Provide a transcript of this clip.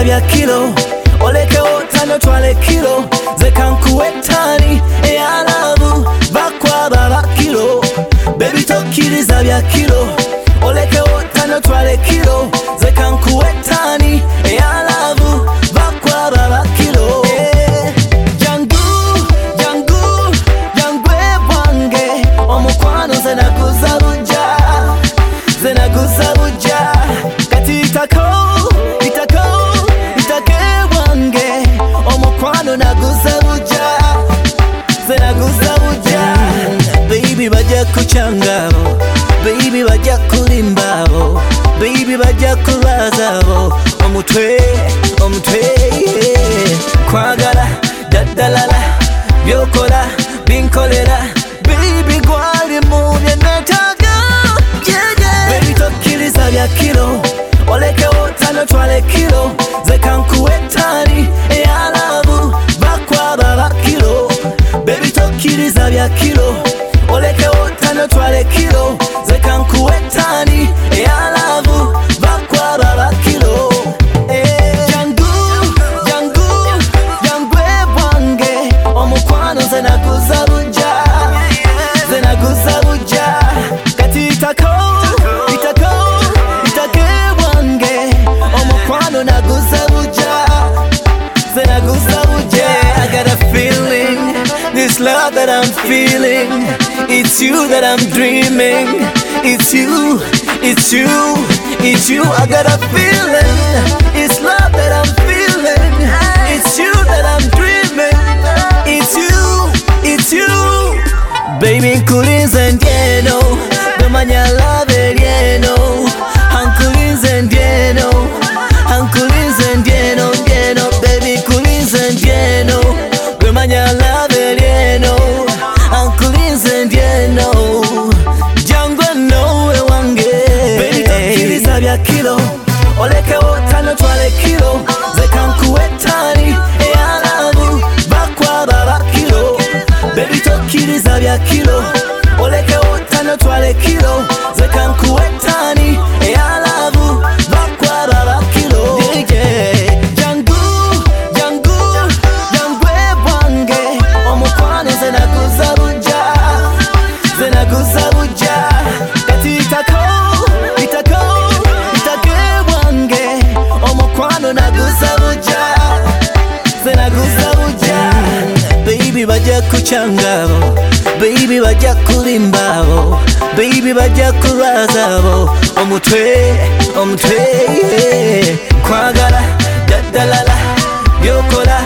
tokkiriza bya kilo olekewo tano twale kilo zekankuwetani eyalabu bakwaba bakilo baby tokkiriza bya kilo olekewo tano twale kilo zekankuwetani eyalabu bakwaba bakilo jangu bwange omukwano zenaguza buja kati itake bwange omukwano naguza buja baby bajja kuchangabo baby bajja kulimbabo baby bajja kulazabo omutwe kwagala daddalala byokola binkolera baby gwali mu byenetaga baby tokkiriza bya kilo olekewo tano twale kilo zekankuwetani eyalabu bakwaba bakilo baby tokkiriza bya kilo olekewo tano twale kilo zekankuwetani eyalabu bakwaba bakilo jangu bwange omukwano zenaguza buja kati itake bwange omukwano naguza buja I got a feeling, this love that I'm feeling, it's you that I'm dreaming, it's you I got a feeling, it's love that I'm feeling, it's you that I'm dreaming, it's you baby nkulinze ndyeno domanya love eryeno hankulinze ndyeno baby nkulinze ndyeno domanya love eryeno hankulinze ndyeno jangwe nowe wange baby tokkiriza bya kilo olekewo tano twale kilo zekankuwetani eyalabu bakwaba bakilo baby tokkiriza bya kilo olekewo tano twale kilo zekankuwetani eyalabu bakwaba bakilo jangu bwange omukwano zenaguza buja kati itake bwange omukwano naguza buja baby bajja kuchangabo baby bajja kulimbabo baby bajja kulazabo omutwe kwagala daddalala byokola